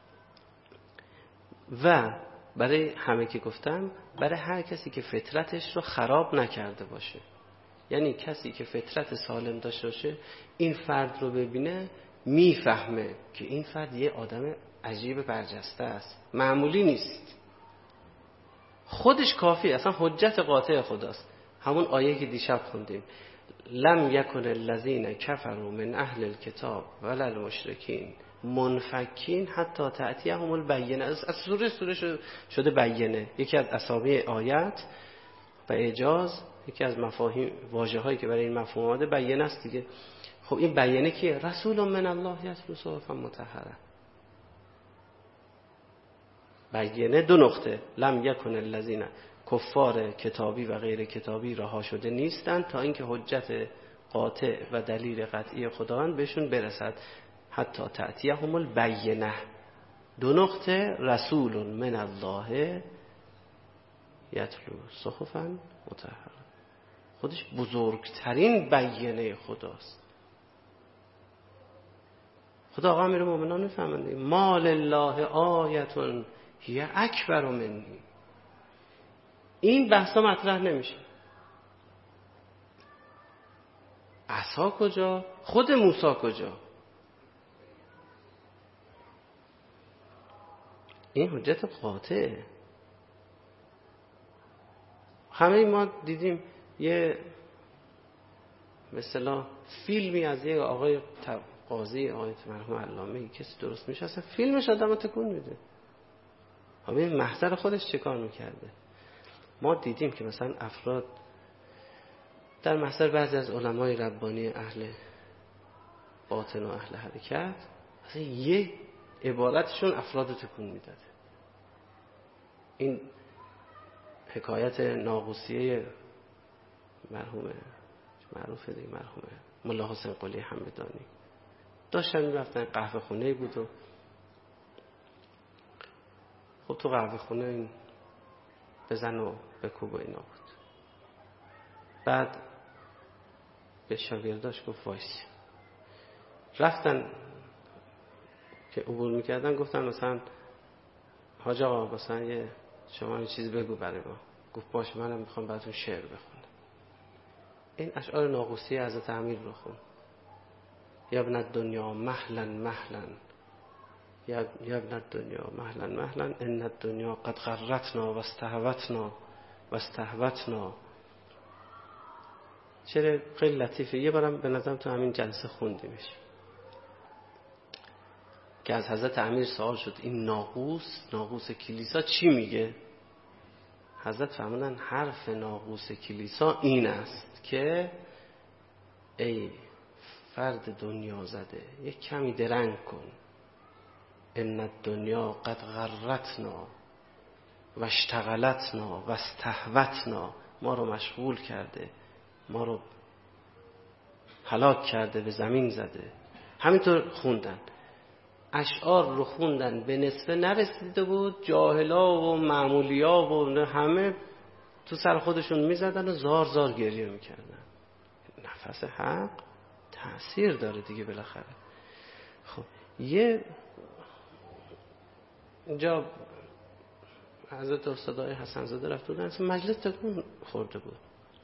و برای همه که گفتم، برای هر کسی که فطرتش رو خراب نکرده باشه، یعنی کسی که فطرت سالم داشته باشه این فرد رو ببینه میفهمه که این فرد یه آدم عجیب برجسته است، معمولی نیست، خودش کافی، اصلا حجت قاطع خداست. همون آیه که دیشب خوندیم، لم یکن الذین کفروا من اهل الکتاب ولا المشرکین منفکین حتی تأتیهم البینه. از سوره سوره شده بینه، یکی از اسامی آیت و اعجاز، یکی از مفاهیم واژه هایی که برای این مفهوم آمده بینه است دیگه. خب این بینه کیه؟ رسول من الله یتلو صحفا مطهره. بینه دو نقطه، لم یکن الذین، کفار کتابی و غیر کتابی رها شده نیستند تا اینکه حجت قاطع و دلیل قطعی خداوند بهشون برسد، حتی تأتیهم البینه. دو نقطه، رسول من الله یتلو صحفا مطهره. خودش بزرگترین بینه خداست. خدا آقا امیر مومنان میفهمنده ما لله آیتون هی اکبر منی. این بحثا مطرح نمیشه. عصا کجا؟ خود موسی کجا؟ این حجت قاطعه. همه ما دیدیم یه مثلا فیلمی از یه آقای قاضی، آقای مرحوم علامه، کسی درست میشه اصلا فیلمش آدم تکون میده. همین محضر خودش چه کار میکرده. ما دیدیم که مثلا افراد در محضر بعضی از علمای ربانی اهل باطن و اهل حرکت مثلا یه عبارتشون افراد تکون میداد. این حکایت ناقوسیه مرحومه معروفه دیگه، مرحومه ملا حسین قلی همدانی داشتن میرفتن قهوه خونه بود و خب تو قهوه خونه این بزن و بکوب و اینا بود. بعد به شاگرداش گفت وایسی. رفتن که عبور میکردن گفتن مثلا حاج آقا مثلا یه شما یه چیزی بگو برای ما. گفت باشه منم میخوام براتون شعر بخونم. این اشعار ناقوسی حضرت امیر رو خون. یا ابن الدنیا مهلا مهلا یا ابن الدنیا مهلا مهلا ان الدنیا قد غرتنا و استهوتنا و استهوتنا. شعر خیلی لطیفه. یه بارم به نظرم تو همین جلسه خوندیمش که از حضرت امیر سوال شد این ناقوس ناقوس کلیسا چی میگه؟ حضرت فرمودن حرف ناقوس کلیسا این است که ای فرد دنیا زده یک کمی درنگ کن. ان الدنیا قد غرتنا و اشتغلتنا و استهوتنا. ما رو مشغول کرده، ما رو هلاک کرده، به زمین زده. همینطور خوندن اشعار رو خوندن، به نصفه نرسیده بود، جاهلا و معمولیا و همه تو سر خودشون میزدن و زار زار گریه میکردن. نفس حق تأثیر داره دیگه بالاخره. خب یه اینجا حضرت استادای حسن زاده رفت بودن، اصلا مجلس تکون خورده بود.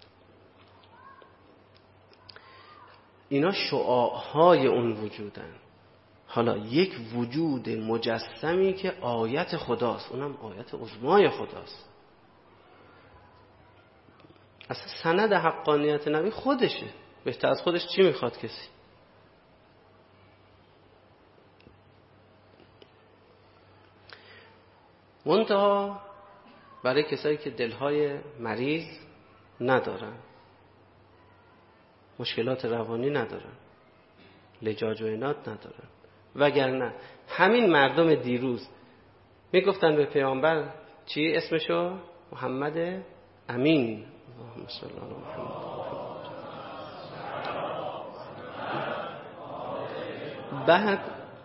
اینا شعاعهای اون وجودن. حالا یک وجود مجسمی که آیت خداست، اونم آیت عظمای خداست. اصلا سند حقانیت نبی خودشه. بهتر از خودش چی میخواد کسی؟ منتها برای کسایی که دلهای مریض ندارن، مشکلات روانی ندارن، لجاج و عناد ندارن، وگرنه همین مردم دیروز میگفتن به پیامبر چی اسمشو؟ محمد امین. اللهم صل علی محمد. بعد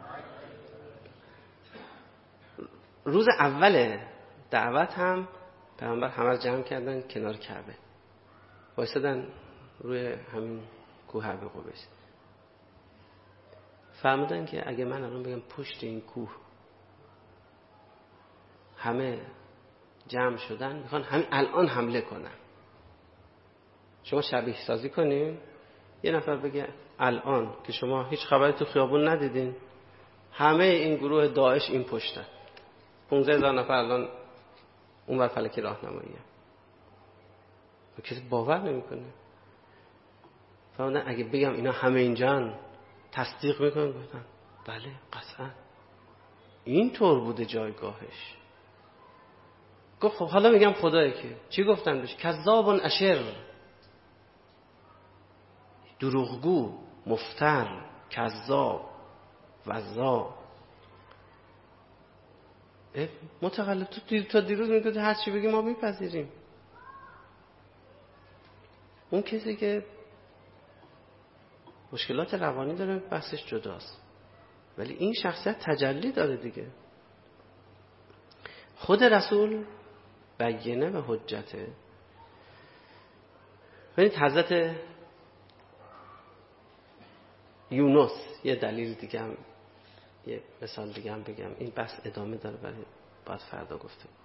روز اول دعوت هم پیامبر همه جمع کردن کنار کعبه، وایسادن روی همین کوه حبه قبیس. فرمودن که اگه من الان بگم پشت این کوه همه جمع شدن میخوان همین الان حمله کنن، شما شبیه سازی کنین. یه نفر بگه الان که شما هیچ خبری تو خیابون ندیدین، همه این گروه داعش این پشتن، پونزده هزار نفر الان اون ور فلک راهنماییه. کسی باور نمیکنه. فرمودن اگه بگم اینا همه اینجان تصدیق میکنن؟ گفتن بله قطعا این طور بوده جایگاهش. گفت خب حالا میگم خدایی که چی گفتن بهش؟ کذابون اشر، دروغگو، مفتر، کذاب، وزا. متقلب تو تا دیروز میگفت هر چی بگی ما میپذیریم. اون کسی که مشکلات روانی داره بحثش جداست، ولی این شخصیت تجلی داره دیگه. خود رسول بینه و حجته. ببینید حضرت یونس، یه دلیل دیگه هم، یه مثال دیگه هم بگم، این بحث ادامه داره ولی باید فردا گفته بود.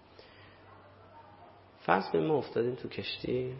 فرض به ما افتادیم تو کشتی،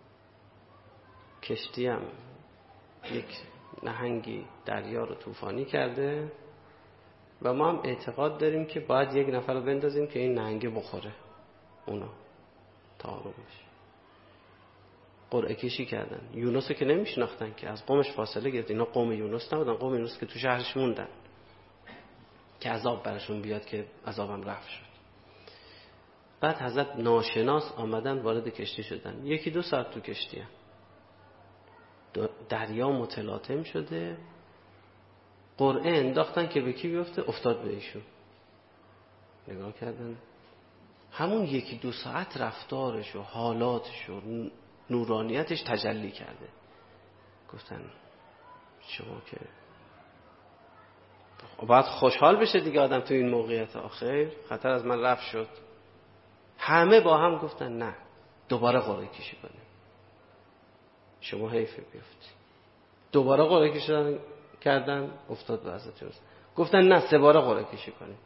کشتی هم یک نهنگی دریا رو طوفانی کرده و ما هم اعتقاد داریم که باید یک نفر رو بندازیم که این نهنگه بخوره اونا تا آروم بشه. قرعه کشی کردن. یونس رو که نمیشناختن که از قومش فاصله گرفت. اینا قوم یونس نبودن، قوم یونس که تو شهرش موندن که عذاب برشون بیاد، که عذابم رفت شد. بعد حضرت ناشناس آمدن وارد کشتی شدن. یکی دو ساعت تو کشتی هم. دریا متلاطم شده، قرعه انداختن که به کی بیفته، افتاد به ایشون. نگاه کردن همون یکی دو ساعت رفتارش و حالاتش و نورانیتش تجلی کرده. گفتن شما که باید خوشحال بشه دیگه آدم تو این موقعیت، آخر خطر از من رفت شد. همه با هم گفتن نه دوباره قرعه کشی کنیم، شما حیفه بیفتی. دوباره قرعه کشی کردن، افتاد به حضرت یوسف. گفتن نه سه باره قرعه کشی کنیم.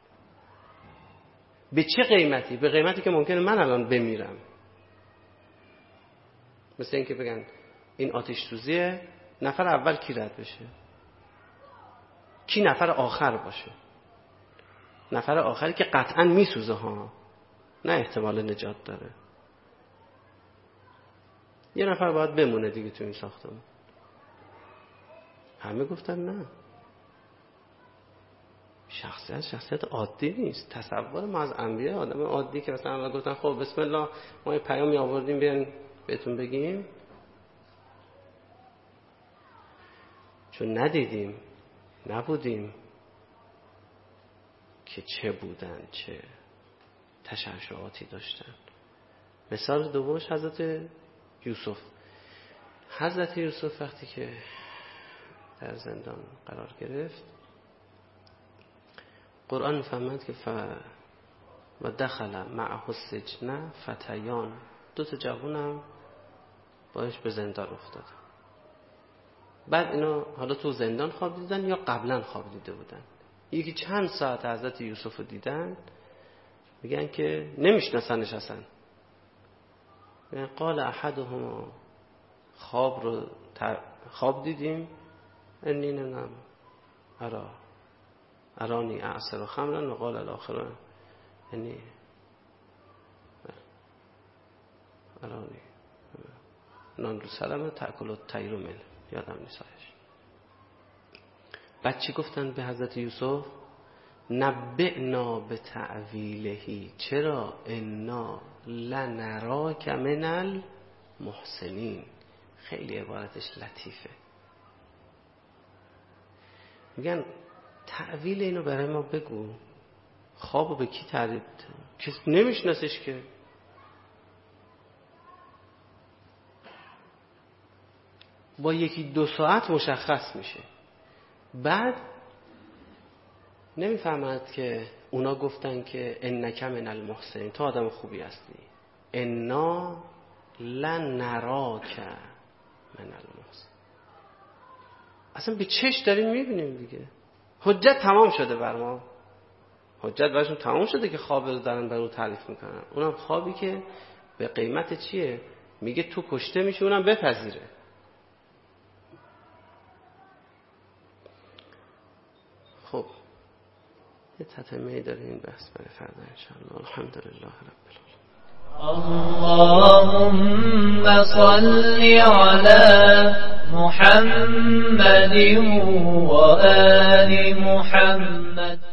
به چه قیمتی؟ به قیمتی که ممکنه من الان بمیرم. مثل این که بگن این آتش سوزیه، نفر اول کی رد بشه، کی نفر آخر باشه. نفر آخری که قطعا میسوزه ها، نه احتمال نجات داره. یه نفر باید بمونه دیگه تو این ساختمون. همه گفتن نه، شخصیت شخصیت عادی نیست. تصور ما از انبیاء آدم عادی که مثلا الله گفتن خب بسم الله ما یه پیامی آوردیم بیان بهتون بگیم، چون ندیدیم نبودیم که چه بودن، چه تشعشعاتی داشتن. مثال دومش حضرت یوسف. حضرت یوسف وقتی که در زندان قرار گرفت، قرآن می‌فرماید که ف و دخل معه السجن فتیان، دو تا جوونم باش به زندان افتادن. بعد اینا حالا تو زندان خواب دیدن یا قبلا خواب دیده بودن. یکی چند ساعت حضرت یوسف رو دیدن، میگن که نمیشناسنش اصلا. میگن قال احدهم خواب رو خواب دیدیم انی نم ارا ارانی اعصر خمرا و قال الاخر انی ارانی نان رو سلمه تأکل الطیر من، یادم نیستش. بعد چی گفتن به حضرت یوسف؟ نبئنا به تعویلهی، چرا انا لنراک من المحسنین. خیلی عبارتش لطیفه. میگن تعویل اینو برای ما بگو. خوابو به کی تعریف؟ کسی نمیشناسش که. با یکی دو ساعت مشخص میشه. بعد نمیفهمد که اونا گفتن که انک من المحسنین، تو آدم خوبی هستی. انا لنراک من المحسنین. اصلا به چش داریم میبینیم دیگه. حجت تمام شده بر ما. حجت براشون تمام شده که خواب رو دارن برای تعریف میکنن. اونم خوابی که به قیمت چیه؟ میگه تو کشته میشه، اونم بپذیره. خب یه تتمه داره این بحث برای فردا انشاءالله. الحمدلله رب العالمین. اللهم صل على محمد و آل محمد.